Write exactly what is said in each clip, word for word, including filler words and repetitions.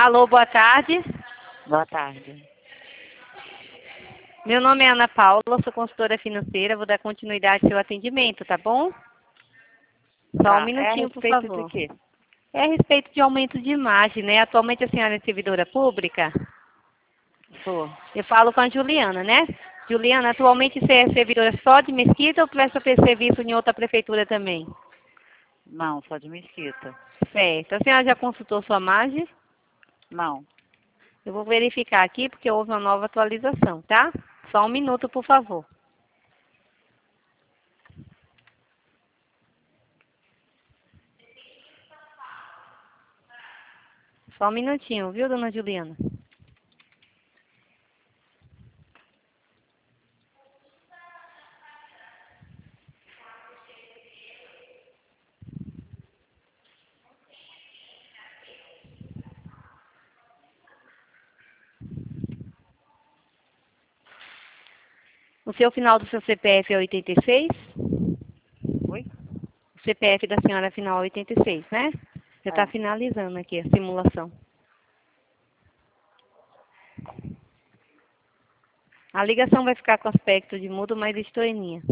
Alô, boa tarde. Boa tarde. Meu nome é Ana Paula, sou consultora financeira, vou dar continuidade ao seu atendimento, tá bom? Só Tá. um É a minutinho, por respeito de favor. quê? É a respeito de aumento de imagem, né? Atualmente a senhora é servidora pública? Sou. Eu falo com a Juliana, né? Juliana, atualmente você é servidora só de Mesquita ou presta serviço em outra prefeitura também? Não, sou de Mesquita. Certo. A senhora já consultou sua margem? Não. Eu vou verificar aqui porque houve uma nova atualização, tá? Só um minuto, por favor. Só um minutinho, viu, dona Juliana? O seu final do seu C P F é oitenta e seis? Oi? O C P F da senhora é final oitenta e seis, né? Já está É. finalizando aqui a simulação. A ligação vai ficar com aspecto de mudo, mas estou em linha.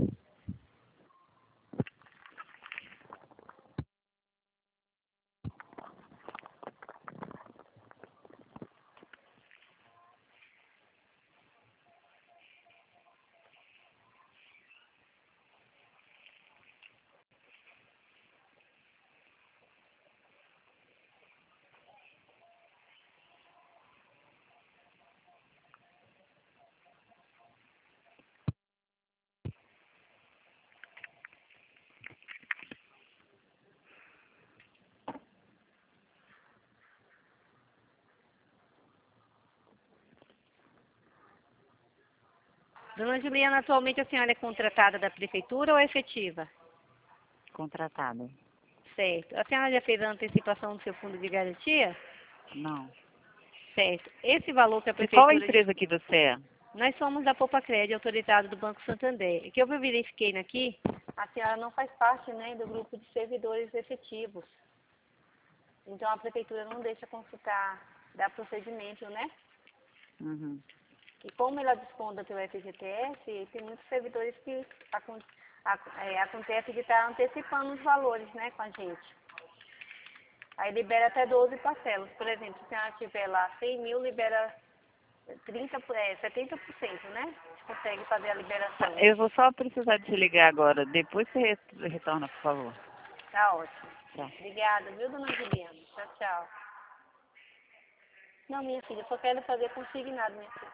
Dona Juliana, atualmente a senhora é contratada da prefeitura ou é efetiva? Contratada. Certo. A senhora já fez a antecipação do seu fundo de garantia? Não. Certo. Esse valor que a De qual a prefeitura... empresa que você é? Nós somos da Poupa Crédito, autorizado do Banco Santander. E que eu verifiquei aqui, a senhora não faz parte, né, do grupo de servidores efetivos. Então a prefeitura não deixa consultar, dar procedimento, né? Uhum. E como ela desconta pelo F G T S, tem muitos servidores que acon ac é, acontece de estar antecipando os valores, né, com a gente. Aí libera até doze parcelas. Por exemplo, se a senhora tiver lá cem mil, libera trinta, é, setenta por cento, né? Consegue fazer a liberação. Eu vou só precisar de te ligar agora. Depois você re- retorna, por favor. Tá ótimo. Tá. Obrigada, viu, dona Juliana? Tchau, tchau. Não, minha filha, eu só quero fazer consignado, minha filha.